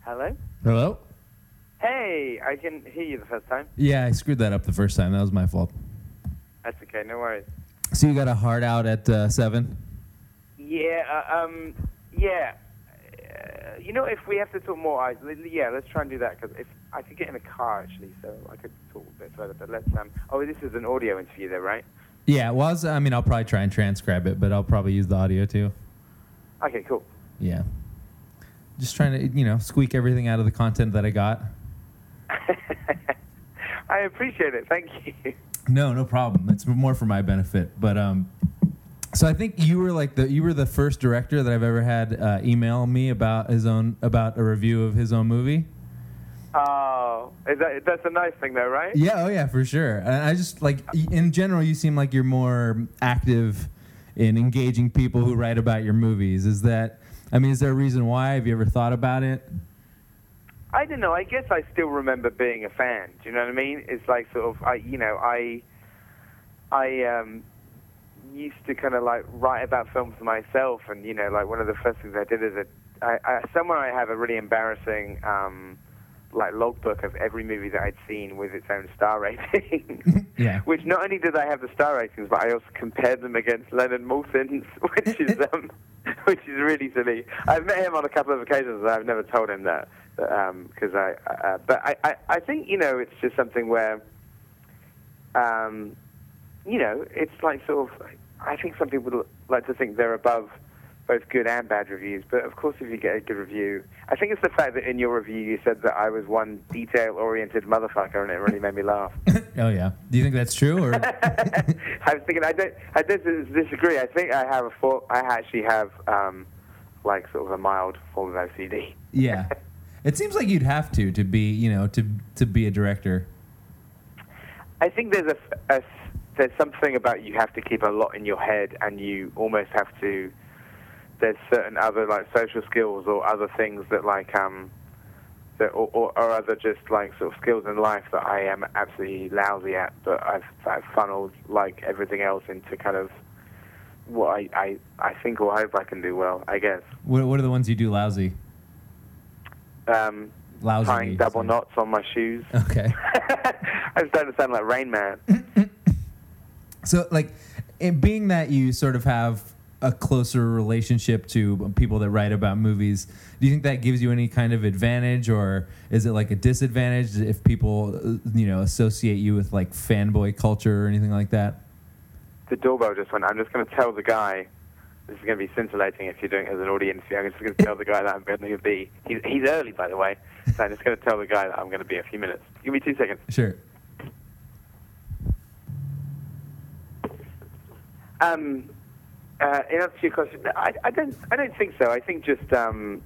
Hello? Hello? Hey, I can hear you the first time. Yeah, I screwed that up the first time. That was my fault. That's okay, no worries. So you got a hard out at 7? Yeah. You know, if we have to talk more, let's try and do that, because if I could get in a car, actually, so I could talk a bit further, but let's, this is an audio interview though, right? Yeah, well, I'll probably try and transcribe it, but I'll probably use the audio too. Okay, cool. Yeah. Just trying to, squeak everything out of the content that I got. I appreciate it, thank you. No problem. It's more for my benefit. But so I think you were the first director that I've ever had email me about a review of his own movie. Oh, that's a nice thing though, right? Yeah, oh yeah, for sure. And I just in general, you seem like you're more active in engaging people who write about your movies. Is there a reason why? Have you ever thought about it? I don't know. I guess I still remember being a fan. Do you know what I mean? It's like sort of, I used to kind of write about films myself, and one of the first things I did is somewhere I have a really embarrassing logbook of every movie that I'd seen with its own star rating. Yeah. Which not only did I have the star ratings, but I also compared them against Leonard Maltin's, which is really silly. I've met him on a couple of occasions, and I've never told him that. But I think it's just something where it's like sort of, I think some people like to think they're above both good and bad reviews, but of course if you get a good review, I think it's the fact that in your review you said that I was one detail-oriented motherfucker, and it really made me laugh. Oh yeah, do you think that's true? Or I was thinking, I don't disagree. I think I actually have sort of a mild form of OCD. Yeah. It seems like you'd have to be, to be a director. I think there's something about you have to keep a lot in your head, and you almost have to. There's certain other social skills or other things that or other just sort of skills in life that I am absolutely lousy at, but I've funneled everything else into kind of what I think or hope I can do well, I guess. What are the ones you do lousy? Lousy. Tying double knots on my shoes. Okay. I'm starting to sound like Rain Man. So, being that you sort of have a closer relationship to people that write about movies, do you think that gives you any kind of advantage, or is it a disadvantage if people, associate you with fanboy culture or anything like that? The doorbell just went. I'm just going to tell the guy. This is going to be scintillating if you're doing it as an audience. I'm just going to tell the guy that I'm going to be. He's early, by the way. So I'm just going to tell the guy that I'm going to be a few minutes. Give me 2 seconds. Sure. In answer to your question, I don't think so. I think just I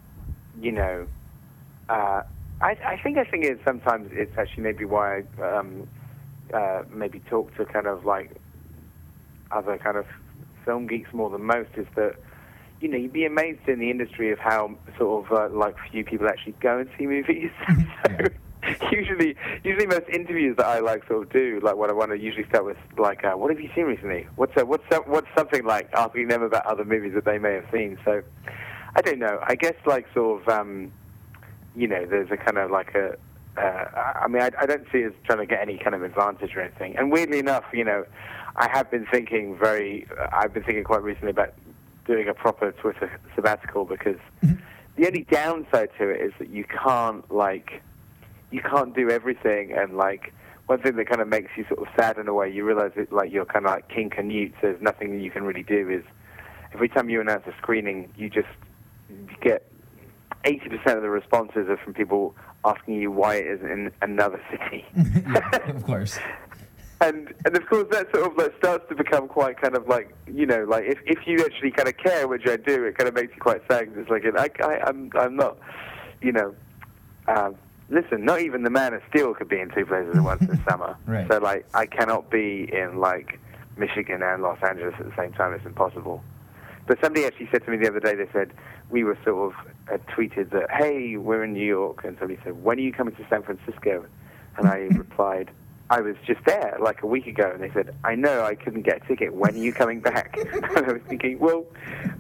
think it's sometimes it's actually maybe why I maybe talk to kind of other kind of film geeks more than most, is that you'd be amazed in the industry of how sort of few people actually go and see movies. So usually most interviews that I sort of do, what I want to usually start with what have you seen recently? What's something asking them about other movies that they may have seen. So I don't know. I guess there's a kind of I don't see it as trying to get any kind of advantage or anything. And weirdly enough, I've been thinking quite recently about doing a proper Twitter sabbatical, because the only downside to it is that you can't do everything, and one thing that kind of makes you sort of sad in a way, you realize that you're kind of like King Canute, so there's nothing that you can really do. Is every time you announce a screening, you get 80% of the responses are from people asking you why it is in another city. Yeah, of course. And of course that sort of starts to become quite kind of if you actually kind of care, which I do, it kind of makes you quite sad. It's I'm not, listen, not even the Man of Steel could be in 2 places at once this summer. Right. So I cannot be in Michigan and Los Angeles at the same time. It's impossible. But somebody actually said to me the other day, they said, we were sort of tweeted that, hey, we're in New York, and somebody said, when are you coming to San Francisco? And I replied, I was just there a week ago. And they said, I know, I couldn't get a ticket. When are you coming back? And I was thinking, well,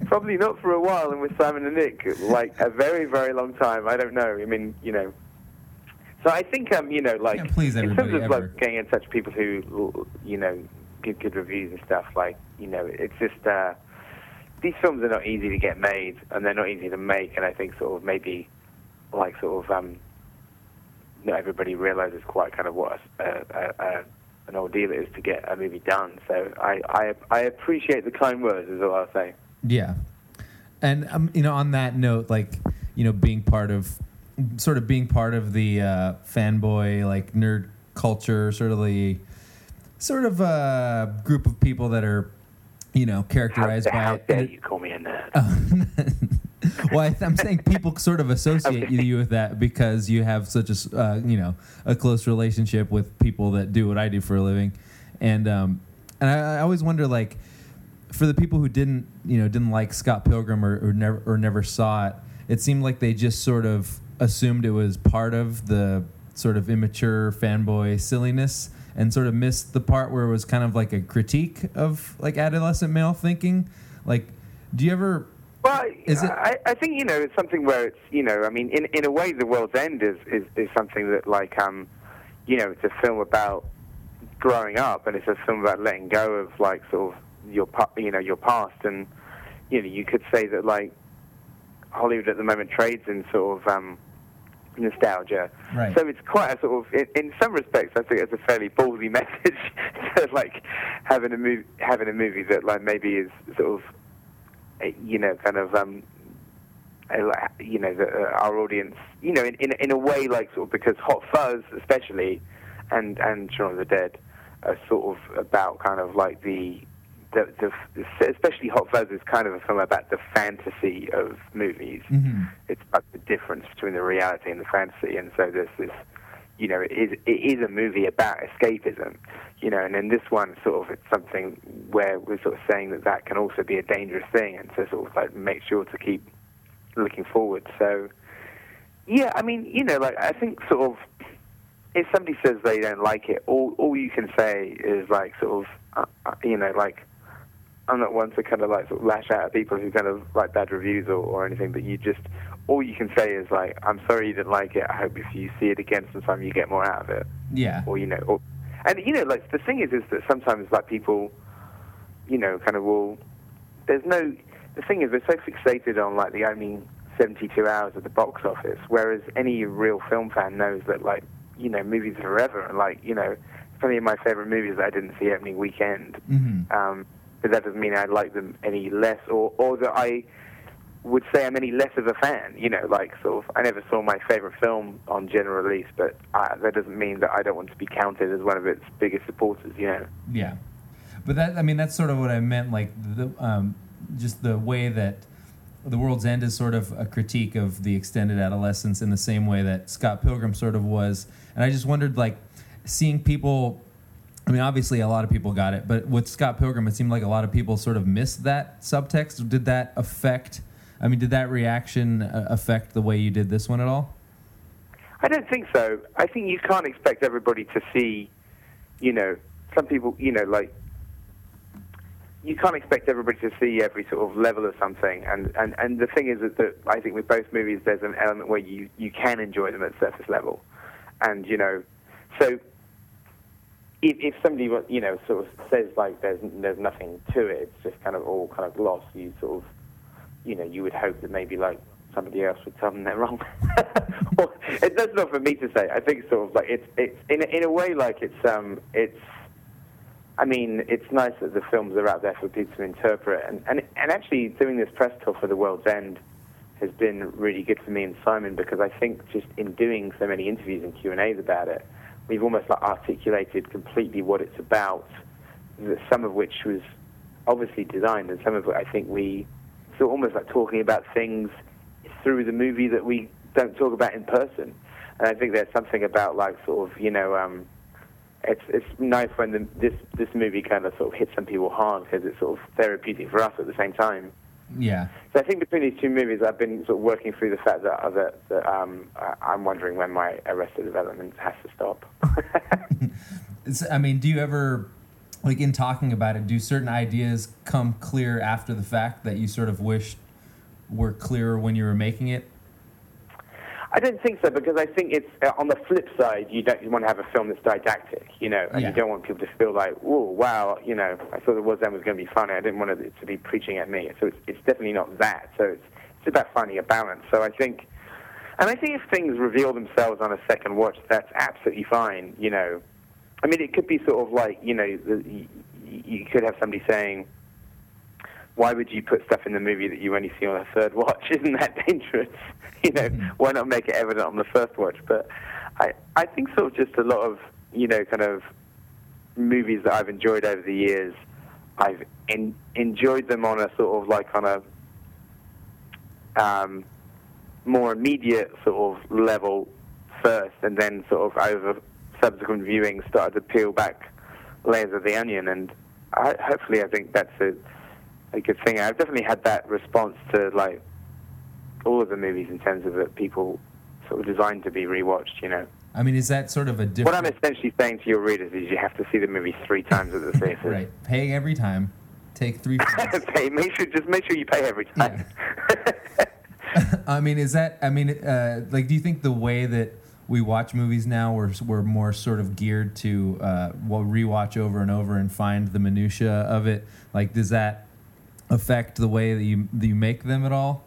Probably not for a while, and with Simon and Nick, like a very, very long time. I don't know. I mean, So I think, like, Can't please in everybody terms of ever. like getting in touch with people who, give good reviews and stuff, like, it's just these films are not easy to get made, and they're not easy to make, and I think sort of maybe, like, not everybody realizes quite kind of what an ordeal it is to get a movie done. So I appreciate the kind words, is all I'll say. Yeah. And, on that note, like, being part of the fanboy, like, nerd culture, sort of group of people that are, characterized by... How dare you call me a nerd? Well, I'm saying people sort of associate you with that because you have such a close relationship with people that do what I do for a living. And I always wonder, like, for the people who didn't like Scott Pilgrim or never saw it, it seemed like they just sort of assumed it was part of the sort of immature fanboy silliness and sort of missed the part where it was kind of like a critique of, like, adolescent male thinking. Like, do you ever... Well, I think, it's something where it's, I mean, in a way, The World's End is something that, like, it's a film about growing up, and it's a film about letting go of, like, sort of your past, and, you could say that, like, Hollywood at the moment trades in sort of nostalgia. Right. So it's quite a sort of, in some respects, I think it's a fairly ballsy message to, like, having a movie that, like, maybe is sort of, our audience, in a way, like, sort of, because Hot Fuzz, especially, and Shaun of the Dead, are sort of about kind of like the especially Hot Fuzz is kind of a film about the fantasy of movies. Mm-hmm. It's about the difference between the reality and the fantasy, and so there's this, it is a movie about escapism, and in this one, sort of, it's something where we're sort of saying that can also be a dangerous thing, and to sort of, like, make sure to keep looking forward. So, yeah, I mean, like, I think sort of, if somebody says they don't like it, all you can say is, like, sort of, like, I'm not one to kind of, like, sort of lash out at people who kind of write bad reviews or anything, but all you can say is, like, I'm sorry you didn't like it. I hope if you see it again sometime you get more out of it. Yeah. Or, like, the thing is that sometimes, like, people, kind of will, the thing is, they're so fixated on, like, the opening 72 hours at the box office, whereas any real film fan knows that, like, movies are forever, and, like, plenty of my favorite movies that I didn't see opening weekend. Mm-hmm. But that doesn't mean I like them any less, or that I would say I'm any less of a fan. Like, sort of, I never saw my favorite film on general release, but that doesn't mean that I don't want to be counted as one of its biggest supporters. Yeah, but that's sort of what I meant. Like, just the way that The World's End is sort of a critique of the extended adolescence in the same way that Scott Pilgrim sort of was, and I just wondered, like, seeing people. I mean, obviously, a lot of people got it, but with Scott Pilgrim, it seemed like a lot of people sort of missed that subtext. Did that affect? I mean, did that reaction affect the way you did this one at all? I don't think so. I think you can't expect everybody to see, some people, like, you can't expect everybody to see every sort of level of something. And the thing is that I think with both movies, there's an element where you can enjoy them at surface level. And, so if somebody, sort of says, like, there's nothing to it, it's just kind of all kind of gloss, you sort of, you would hope that maybe, like, somebody else would tell them they're wrong. Well, that's not for me to say. I think sort of, like, it's in a way, like, I mean, it's nice that the films are out there for people to interpret, and actually doing this press tour for The World's End has been really good for me and Simon, because I think just in doing so many interviews and Q&As about it, we've almost, like, articulated completely what it's about, some of which was obviously designed, and some of it I think we sort of almost like talking about things through the movie that we don't talk about in person. And I think there's something about, like, sort of, it's nice when this movie kind of sort of hits some people hard, because it's sort of therapeutic for us at the same time. Yeah. So I think between these two movies, I've been sort of working through the fact that I'm wondering when my Arrested Development has to stop. I mean, do you ever like in talking about it, do certain ideas come clear after the fact that you sort of wished were clearer when you were making it? I don't think so, because I think it's on the flip side. You want to have a film that's didactic, and you don't want people to feel like, "Oh, wow, I thought the World's End was going to be funny. I didn't want it to be preaching at me." So it's definitely not that. So it's about finding a balance. So I think if things reveal themselves on a second watch, that's absolutely fine. I mean, it could be sort of like, you could have somebody saying, why would you put stuff in the movie that you only see on a third watch? Isn't that dangerous? Why not make it evident on the first watch? But I think sort of just a lot of, kind of movies that I've enjoyed over the years, I've enjoyed them on a sort of like on a more immediate sort of level first, and then sort of over subsequent viewing started to peel back layers of the onion. And hopefully I think that's a good thing. I've definitely had that response to like all of the movies in terms of that people sort of designed to be rewatched, I mean, is that sort of a different... What I'm essentially saying to your readers is you have to see the movie 3 times at the theater. Right. Paying every time. Take 3 films. Make sure you pay every time. Yeah. I mean, like, do you think the way that we watch movies now, we're more sort of geared to rewatch over and over and find the minutia of it? Like, does that affect the way that you make them at all?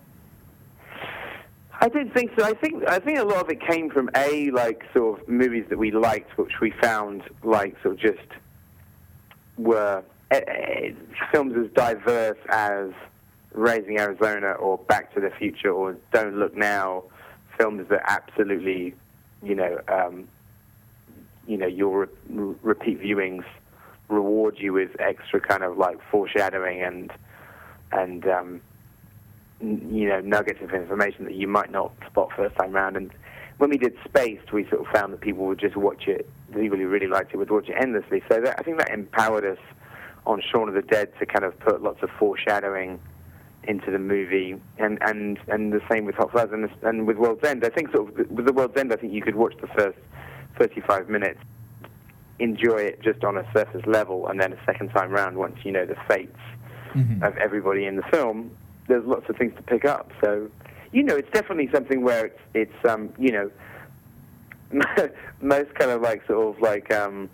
I don't think so. I think a lot of it came from like sort of movies that we liked, which we found like sort of just were films as diverse as Raising Arizona or Back to the Future or Don't Look Now, films that absolutely, your repeat viewings reward you with extra kind of like foreshadowing and nuggets of information that you might not spot first time round. And when we did Spaced, we sort of found that people would just watch it. The people who really liked it would watch it endlessly. So I think that empowered us on Shaun of the Dead to kind of put lots of foreshadowing into the movie, and the same with Hot Fuzz and with World's End. I think sort of with the World's End, I think you could watch the first 35 minutes, enjoy it just on a surface level, and then a second time round, once you know the fates of everybody in the film, there's lots of things to pick up. So, it's definitely something where it's most kind of like sort of like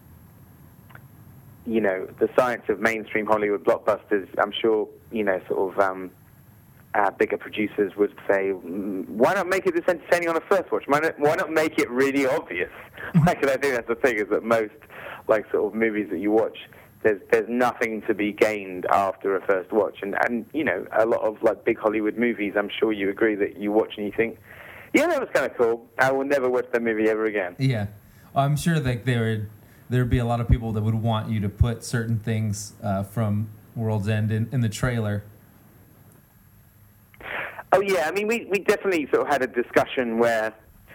the science of mainstream Hollywood blockbusters. I'm sure sort of bigger producers would say, why not make it this entertaining on a first watch? Why not make it really obvious? Like, and I think that's the thing, is that most like sort of movies that you watch, there's nothing to be gained after a first watch, and a lot of like big Hollywood movies, I'm sure you agree that you watch and you think, yeah, that was kind of cool. I will never watch that movie ever again. Yeah, I'm sure that there'd be a lot of people that would want you to put certain things from World's End in the trailer. Oh yeah, I mean we definitely sort of had a discussion where,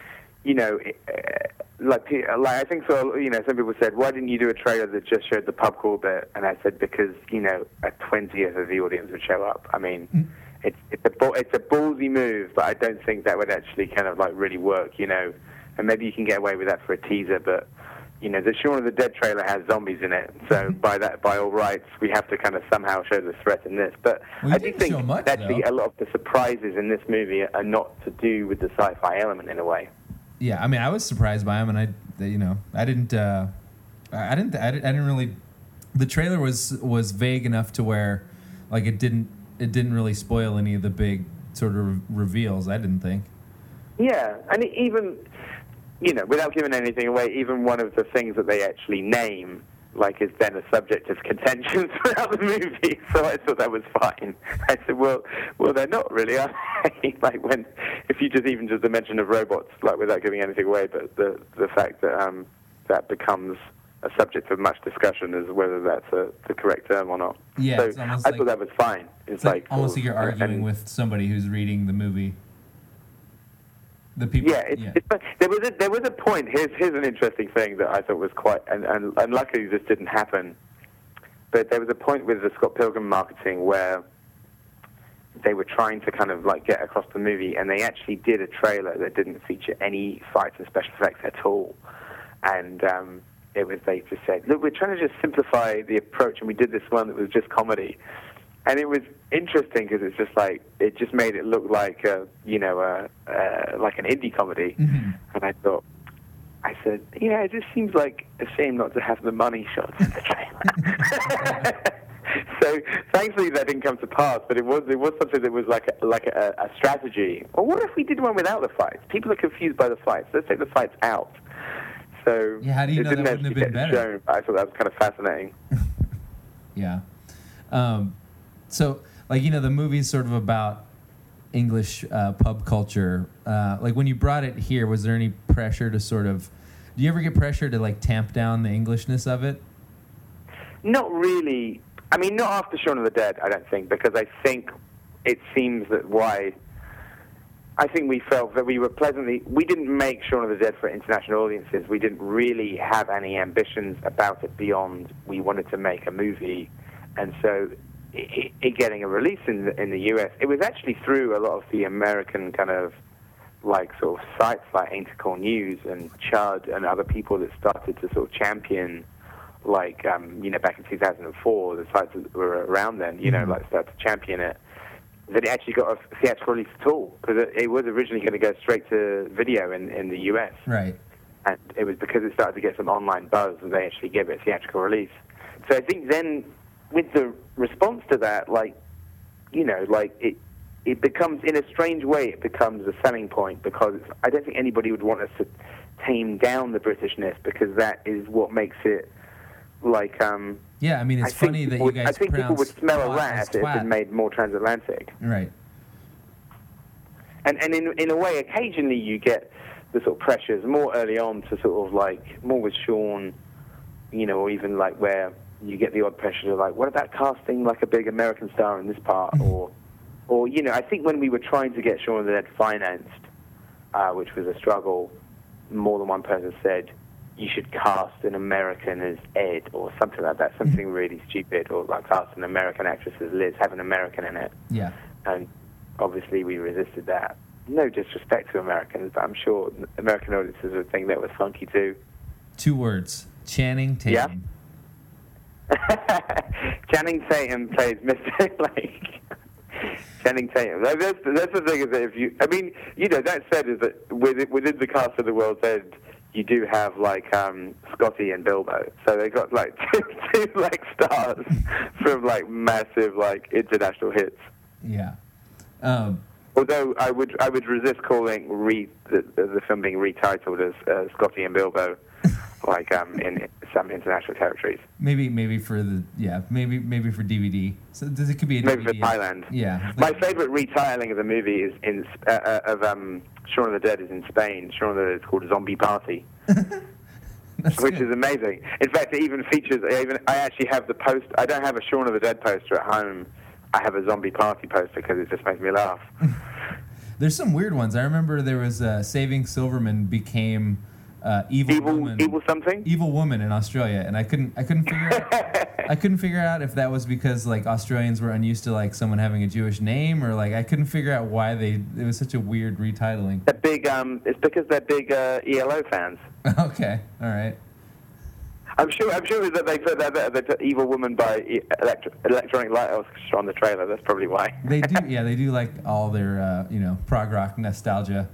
like I think so. Some people said, why didn't you do a trailer that just showed the pub crawl bit? And I said, because a 20th of the audience would show up. I mean, it's a ballsy move, but I don't think that would actually kind of like really work. And maybe you can get away with that for a teaser, but the Shaun of the Dead trailer has zombies in it, so by all rights, we have to kind of somehow show the threat in this. But I do think actually a lot of the surprises in this movie are not to do with the sci-fi element in a way. Yeah, I mean, I was surprised by them, and I didn't really. The trailer was vague enough to where, like, it didn't really spoil any of the big sort of reveals. I didn't think. Yeah, and even. Without giving anything away, even one of the things that they actually name, like, is then a subject of contention throughout the movie. So I thought that was fine. I said, well, they're not really, are they? Like, if you just the mention of robots, like, without giving anything away, but the fact that that becomes a subject of much discussion as whether that's the correct term or not. Yeah, so I thought that was fine. It's like almost like you're arguing with somebody who's reading the movie. The people. Yeah, there was a point. Here's an interesting thing that I thought was quite, and luckily this didn't happen. But there was a point with the Scott Pilgrim marketing where they were trying to kind of like get across the movie, and they actually did a trailer that didn't feature any fights and special effects at all. And they just said, look, we're trying to just simplify the approach, and we did this one that was just comedy. And it was interesting because it's just like, it just made it look like, like an indie comedy. Mm-hmm. And I said, yeah, it just seems like a shame not to have the money shots in the trailer. So thankfully that didn't come to pass, but it was something that was like a strategy. Or what if we did one without the fights? People are confused by the fights. Let's take the fights out. So yeah, how do you know that wouldn't have been better? Shown, I thought that was kind of fascinating. Yeah. So, like, the movie's sort of about English pub culture. Like, when you brought it here, was there any pressure to sort of... Do you ever get pressure to, like, tamp down the Englishness of it? Not really. I mean, not after Shaun of the Dead, I don't think, because I think it seems that I think we felt that we didn't make Shaun of the Dead for international audiences. We didn't really have any ambitions about it beyond we wanted to make a movie. And so it getting a release in the US, it was actually through a lot of the American kind of like sort of sites like Ain't It Cool News and Chud and other people that started to sort of champion, like, back in 2004, the sites that were around then, like started to champion it, that it actually got a theatrical release at all, because it was originally going to go straight to video in the US. Right. And it was because it started to get some online buzz that they actually gave it a theatrical release. So I think then, with the response to that, it becomes, in a strange way, it becomes a selling point, because I don't think anybody would want us to tame down the Britishness, because that is what makes it, like... yeah, I mean, it's funny that you guys I think people would smell a rat if it had been made more transatlantic. Right. And in a way, occasionally you get the sort of pressures more early on to sort of like, more with Shaun, or even like where you get the odd pressure of like, what about casting like a big American star in this part? or I think when we were trying to get Shaun of the Dead financed, which was a struggle, more than one person said, you should cast an American as Ed, or something like that, something really stupid, or like cast an American actress as Liz, have an American in it. Yeah. And obviously we resisted that. No disrespect to Americans, but I'm sure American audiences would think that was funky too. 2 words. Channing Tatum. Yeah. Channing Tatum plays Mr. Lake. Channing Tatum. That's the thing, is that that said, is that within the cast of The World's End, you do have like Scotty and Bilbo, so they got like two like stars from like massive like international hits. Yeah. Although I would resist calling the film being retitled as Scotty and Bilbo, like in some international territories. Maybe for maybe for DVD. So it could be a DVD. Maybe for Thailand. Yeah. My favorite retitling of the movie is of Shaun of the Dead is in Spain. Shaun of the Dead is called Zombie Party, which is amazing. In fact, it even features. I actually have the post. I don't have a Shaun of the Dead poster at home. I have a Zombie Party poster because it just makes me laugh. There's some weird ones. I remember there was Saving Silverman became Evil Woman in Australia, and I couldn't figure out if that was because like Australians were unused to like someone having a Jewish name, or like I couldn't figure out why it was such a weird retitling. It's because they're big ELO fans. Okay, all right. I'm sure that they put Evil Woman by Electronic Light Orchestra on the trailer. That's probably why. They do, yeah. They do like all their prog rock nostalgia.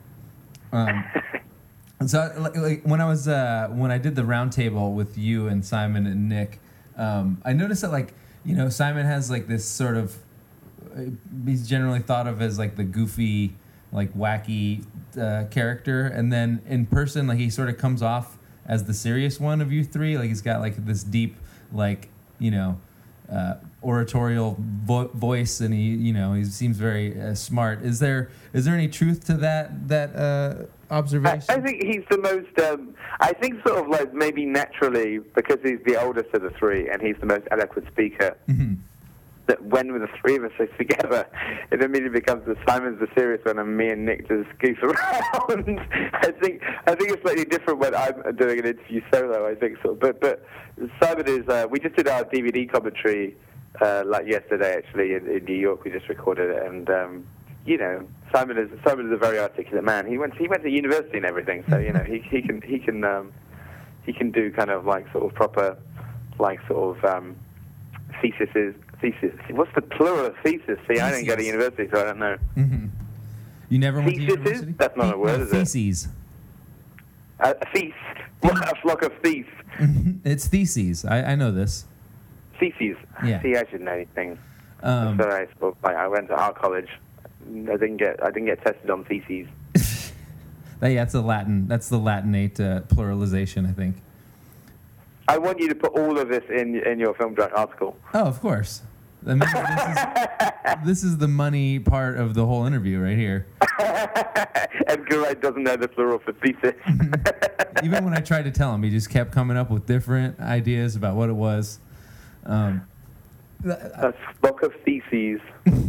So like when I did the round table with you and Simon and Nick, I noticed that like Simon has like this sort of, he's generally thought of as like the goofy, like wacky character, and then in person like he sort of comes off as the serious one of you three. Like he's got like this deep like oratorial voice, and he seems very smart. Is there any truth to that observation? I think he's the most. I think sort of like maybe naturally, because he's the oldest of the three, and he's the most eloquent speaker. Mm-hmm. That when the three of us are together, it immediately becomes that Simon's the serious one and me and Nick just goof around. I think it's slightly different when I'm doing an interview solo. I think so, but Simon is. We just did our DVD commentary like yesterday, actually in New York. We just recorded it, and Simon is a very articulate man. He went to university and everything, so he you can do kind of like sort of proper, like sort of thesis. What's the plural of thesis? See, I didn't go to university, so I don't know. Mm-hmm. You never went to university? That's not a word, is theses. it? A thief. A flock of thieves. It's theses. I know this. Theses. Yeah. See, I should know these things. So I went to art college. I didn't get tested on theses. That's the Latinate pluralization, I think. I want you to put all of this in your Film Drunk article. Oh, of course. I mean, this is the money part of the whole interview right here. Edgar Wright doesn't know the plural for thesis. Even when I tried to tell him, he just kept coming up with different ideas about what it was. A flock of theses.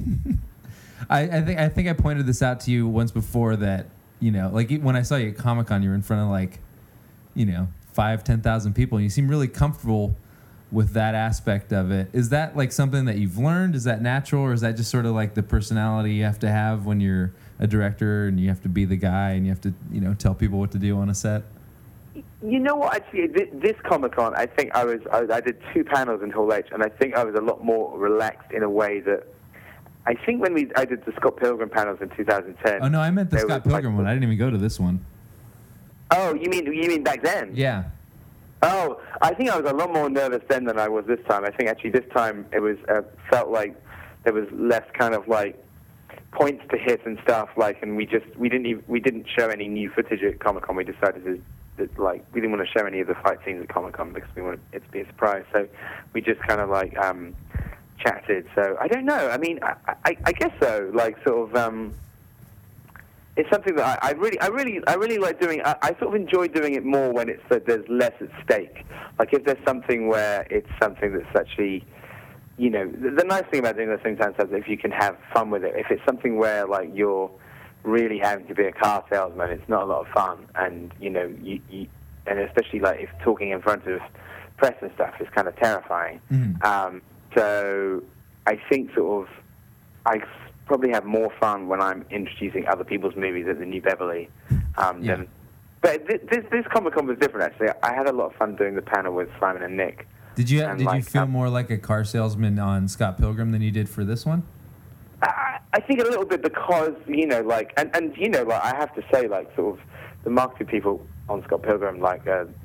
I think I pointed this out to you once before that, like when I saw you at Comic-Con, you were in front of like, 5,000-10,000 people, and you seem really comfortable with that aspect of it. Is that like something that you've learned? Is that natural, or is that just sort of like the personality you have to have when you're a director and you have to be the guy and you have to, tell people what to do on a set? You know what? Actually, this Comic-Con, I think I did 2 panels in Hall H, and I think I was a lot more relaxed in a way that I think when I did the Scott Pilgrim panels in 2010. Oh no, I meant the Scott Pilgrim one. I didn't even go to this one. Oh, you mean back then? Yeah. Oh, I think I was a lot more nervous then than I was this time. I think actually this time it was felt like there was less kind of like points to hit and stuff like, and we didn't show any new footage at Comic-Con. We decided that we didn't want to show any of the fight scenes at Comic-Con because we wanted it to be a surprise. So we just kind of like chatted. So I don't know. I mean, I guess so. Like sort of. It's something that I really like doing. I sort of enjoy doing it more when it's that there's less at stake. Like if there's something where it's something that's actually, the nice thing about doing those things is if you can have fun with it. If it's something where like you're really having to be a car salesman, it's not a lot of fun. And you and especially like if talking in front of press and stuff is kind of terrifying. Mm. So I think sort of I probably have more fun when I'm introducing other people's movies at the New Beverly. Yeah. But this Comic-Con was different, actually. I had a lot of fun doing the panel with Simon and Nick. Did you feel more like a car salesman on Scott Pilgrim than you did for this one? I think a little bit because, I have to say, like, sort of the marketing people on Scott Pilgrim, like,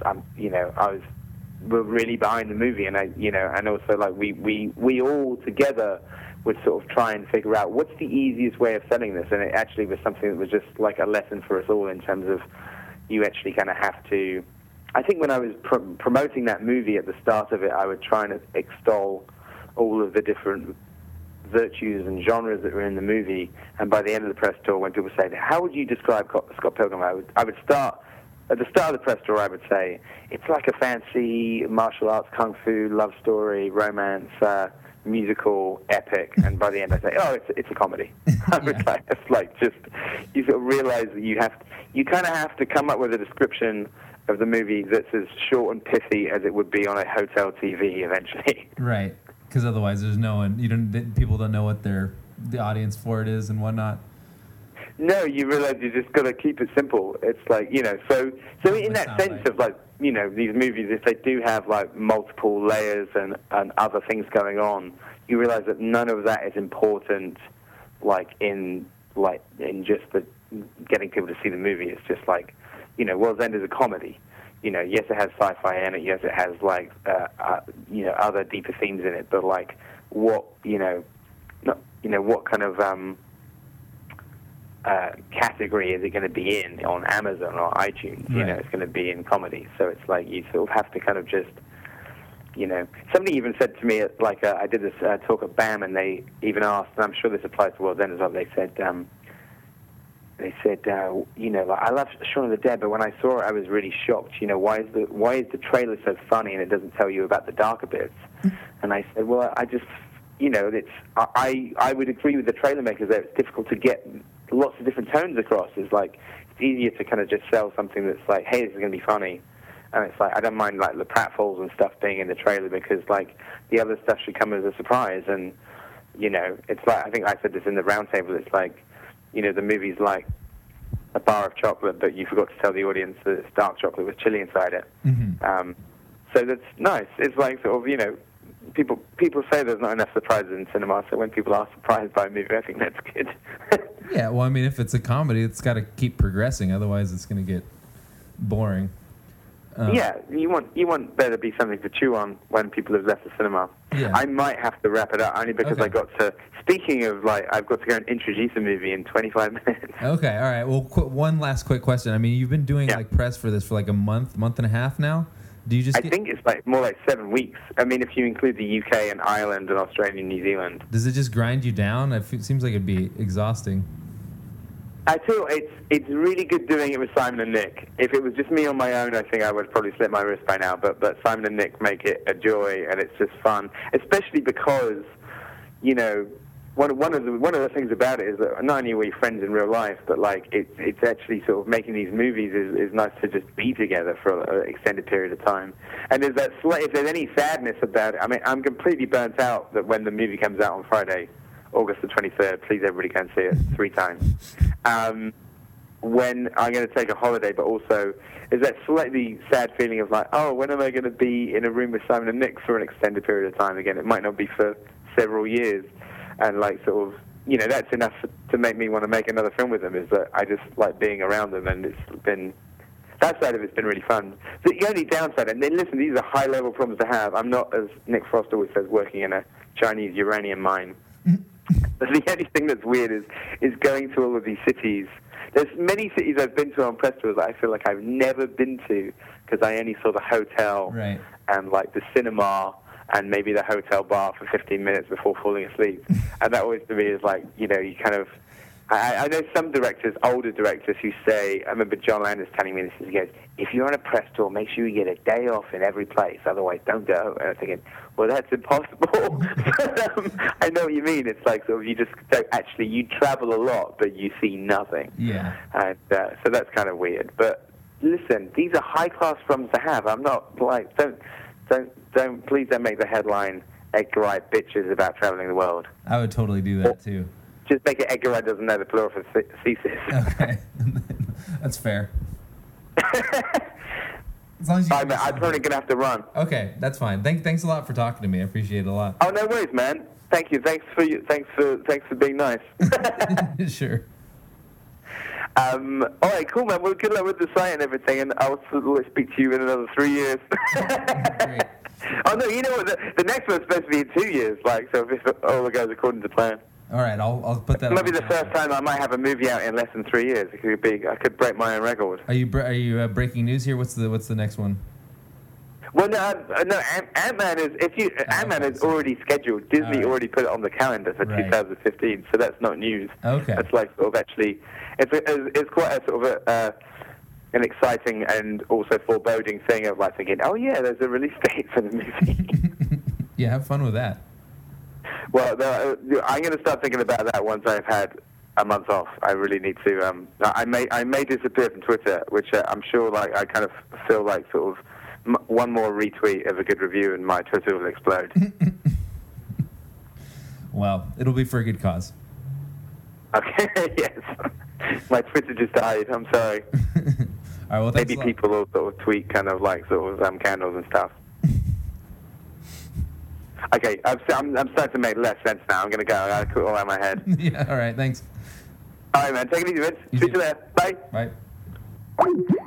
were really behind the movie, and and also, like, we all together would sort of try and figure out what's the easiest way of selling this, and it actually was something that was just like a lesson for us all in terms of you actually kind of have to. I think when I was promoting that movie at the start of it, I would try and extol all of the different virtues and genres that were in the movie, and by the end of the press tour, when people say, "How would you describe Scott Pilgrim?" I would start at the start of the press tour. I would say it's like a fancy martial arts, kung fu, love story, romance. Musical epic, and by the end I say, it's a comedy. It's like just you sort of realize that you kind of have to come up with a description of the movie that's as short and pithy as it would be on a hotel TV eventually. Right, because otherwise there's no one. People don't know what the audience for it is and whatnot. No, you realize you just got to keep it simple. It's like so in that sense of like. These movies, if they do have like multiple layers and other things going on, you realize that none of that is important, in just the getting people to see the movie. It's just like, World's End is a comedy. Yes, it has sci-fi in it. Yes, it has like, other deeper themes in it. But like, what kind of category is it going to be in on Amazon or iTunes? Right. It's going to be in comedy. So it's like you sort of have to kind of just, somebody even said to me, I did this talk at BAM, and they even asked, and I'm sure this applies to World's End as well, they said, I love Shaun of the Dead, but when I saw it, I was really shocked. Why is the trailer so funny and it doesn't tell you about the darker bits? And I said, well, I just, I would agree with the trailer makers that it's difficult to get lots of different tones across. It's like it's easier to kind of just sell something that's like, hey, this is going to be funny, and it's like I don't mind like the pratfalls and stuff being in the trailer because like the other stuff should come as a surprise. And it's like I think I said this in the roundtable. It's like the movie's like a bar of chocolate, but you forgot to tell the audience that it's dark chocolate with chili inside it. Mm-hmm. So that's nice. It's like sort of, you know, people say there's not enough surprises in cinema, so when people are surprised by a movie, I think that's good. Yeah, well, I mean, if it's a comedy, it's got to keep progressing. Otherwise, it's going to get boring. Yeah, you want there to be something to chew on when people have left the cinema. Yeah. I might have to wrap it up only because Okay. speaking of, like, I've got to go and introduce a movie in 25 minutes. Okay, all right. Well, one last quick question. I mean, you've been doing Yeah. like press for this for like a month and a half now. Do you just? I think it's like more like 7 weeks. I mean, if you include the UK and Ireland and Australia and New Zealand. Does it just grind you down? It seems like it'd be exhausting. I feel it's really good doing it with Simon and Nick. If it was just me on my own, I think I would probably slit my wrist by now. But Simon and Nick make it a joy, and it's just fun. Especially because, you know, one of the things about it is that not only are we friends in real life, but like it's actually sort of making these movies is nice to just be together for an extended period of time. And if there's any sadness about it, I mean, I'm completely burnt out that when the movie comes out on Friday, August the 23rd, please everybody can see it 3 times. When I'm going to take a holiday, but also is that slightly sad feeling of like, oh, when am I going to be in a room with Simon and Nick for an extended period of time again? It might not be for several years. And like sort of, you know, that's enough to make me want to make another film with them, is that I just like being around them, and it's been, that side of it's been really fun. The only downside, and then listen, these are high-level problems to have. I'm not, as Nick Frost always says, working in a Chinese uranium mine. But the only thing that's weird is going to all of these cities. There's many cities I've been to on press tours that I feel like I've never been to because I only saw the hotel Right. and like the cinema and maybe the hotel bar for 15 minutes before falling asleep. And that always to me is like, you know, you kind of, I know some directors, older directors, who say, I remember John Landis telling me this, he goes, if you're on a press tour, make sure you get a day off in every place, otherwise don't go. And I'm thinking, well, that's impossible. But, I know what you mean. It's like sort of you just don't actually, you travel a lot, but you see nothing. Yeah. And so that's kind of weird. But listen, these are high-class problems to have. I'm not like, please don't make the headline Edgar Wright bitches about traveling the world. I would totally do that too. Just make it Edgar Wright doesn't know the plural for thesis. Okay. That's fair. As long as you I'm probably going to have to run. Okay, that's fine. Thanks a lot for talking to me. I appreciate it a lot. Oh, no worries, man. Thank you. Thanks for being nice. Sure. All right, cool, man. Well, good luck with the site and everything, and I'll speak to you in another 3 years. Great. Oh, no, you know what? The next one's supposed to be in 2 years, like, so if all goes according to plan. All right, I'll put that. Maybe the first time I might have a movie out in less than 3 years. I could break my own record. Are you breaking news here? What's the next one? Well, no, Ant-Man is. Ant-Man is already scheduled. Disney already put it on the calendar for 2015, so that's not news. Okay. It's like sort of actually, it's quite a sort of an exciting and also foreboding thing of like thinking, oh yeah, there's a release date for the movie. Yeah, have fun with that. Well, I'm going to start thinking about that once I've had a month off. I really need to. I may disappear from Twitter, which I'm sure, like, I kind of feel like sort of one more retweet of a good review and my Twitter will explode. Well, it'll be for a good cause. Okay, yes. My Twitter just died. I'm sorry. All right. Well, thanks maybe people will sort of tweet kind of like sort of candles and stuff. Okay, I'm starting to make less sense now. I'm going to go. I got to put it all out of my head. Yeah, all right, thanks. All right, man. Take it easy, Vince. Speak to you later. Bye. Bye.